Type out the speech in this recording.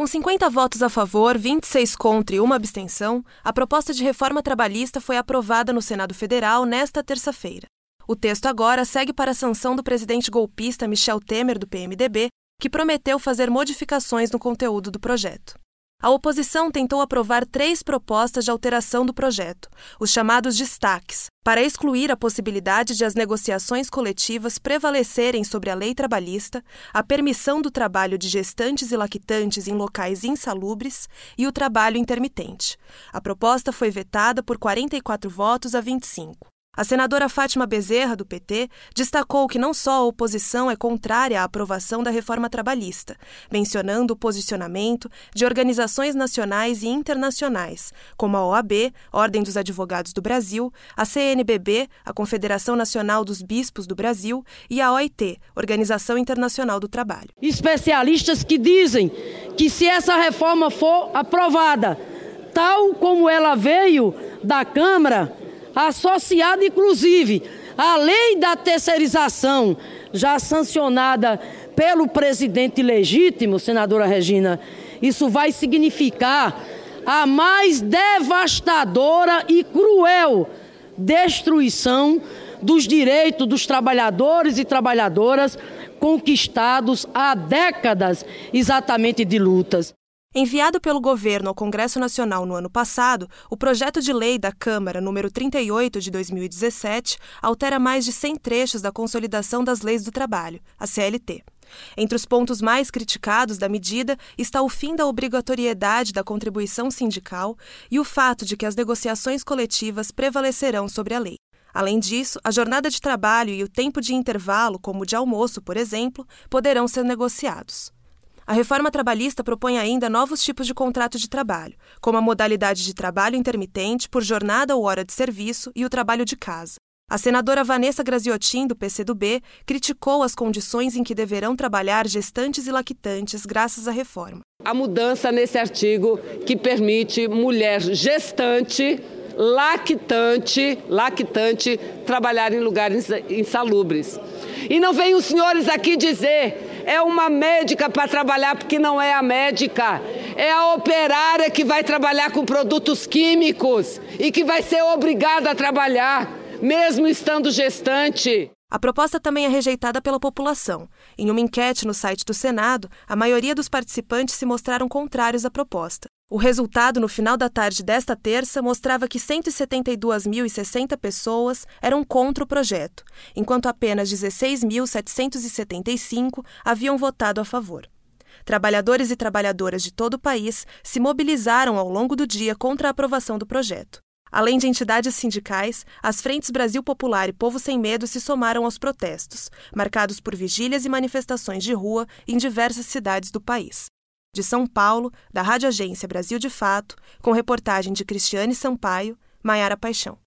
Com 50 votos a favor, 26 contra e uma abstenção, a proposta de reforma trabalhista foi aprovada no Senado Federal nesta terça-feira. O texto agora segue para a sanção do presidente golpista Michel Temer, do PMDB, que prometeu fazer modificações no conteúdo do projeto. A oposição tentou aprovar 3 propostas de alteração do projeto, os chamados destaques, para excluir a possibilidade de as negociações coletivas prevalecerem sobre a lei trabalhista, a permissão do trabalho de gestantes e lactantes em locais insalubres e o trabalho intermitente. A proposta foi vetada por 44 votos a 25. A senadora Fátima Bezerra, do PT, destacou que não só a oposição é contrária à aprovação da reforma trabalhista, mencionando o posicionamento de organizações nacionais e internacionais, como a OAB, Ordem dos Advogados do Brasil, a CNBB, a Confederação Nacional dos Bispos do Brasil, e a OIT, Organização Internacional do Trabalho. Especialistas que dizem que se essa reforma for aprovada, tal como ela veio da Câmara, associada inclusive à lei da terceirização, já sancionada pelo presidente legítimo, senadora Regina, isso vai significar a mais devastadora e cruel destruição dos direitos dos trabalhadores e trabalhadoras conquistados há décadas exatamente de lutas. Enviado pelo governo ao Congresso Nacional no ano passado, o projeto de lei da Câmara número 38 de 2017 altera mais de 100 trechos da Consolidação das Leis do Trabalho, a CLT. Entre os pontos mais criticados da medida está o fim da obrigatoriedade da contribuição sindical e o fato de que as negociações coletivas prevalecerão sobre a lei. Além disso, a jornada de trabalho e o tempo de intervalo, como o de almoço, por exemplo, poderão ser negociados. A reforma trabalhista propõe ainda novos tipos de contrato de trabalho, como a modalidade de trabalho intermitente por jornada ou hora de serviço e o trabalho de casa. A senadora Vanessa Graziotin, do PCdoB, criticou as condições em que deverão trabalhar gestantes e lactantes graças à reforma. A mudança nesse artigo que permite mulher gestante, lactante trabalhar em lugares insalubres. E não venham os senhores aqui dizer é uma médica para trabalhar, porque não é a médica. É a operária que vai trabalhar com produtos químicos e que vai ser obrigada a trabalhar, mesmo estando gestante. A proposta também é rejeitada pela população. Em uma enquete no site do Senado, a maioria dos participantes se mostraram contrários à proposta. O resultado, no final da tarde desta terça, mostrava que 172.060 pessoas eram contra o projeto, enquanto apenas 16.775 haviam votado a favor. Trabalhadores e trabalhadoras de todo o país se mobilizaram ao longo do dia contra a aprovação do projeto. Além de entidades sindicais, as Frentes Brasil Popular e Povo Sem Medo se somaram aos protestos, marcados por vigílias e manifestações de rua em diversas cidades do país. De São Paulo, da Rádio Agência Brasil de Fato, com reportagem de Cristiane Sampaio, Maiara Paixão.